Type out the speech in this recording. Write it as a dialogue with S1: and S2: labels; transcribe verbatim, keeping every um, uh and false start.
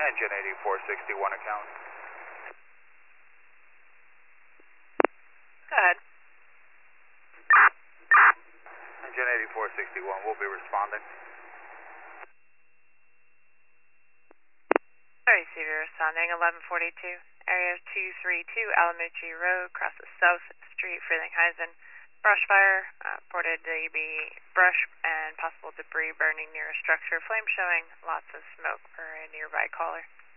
S1: Engine eighty-four sixty-one account.
S2: Go ahead.
S1: Engine eighty-four sixty-one, we'll be responding.
S2: Sorry, C V responding, eleven forty-two. Area two three two, Alamucci Road, across the South Street, Frelinghuysen. Brush fire, uh, reported to be brush and possible debris burning near a structure. Flame showing, lots of smoke per a nearby caller.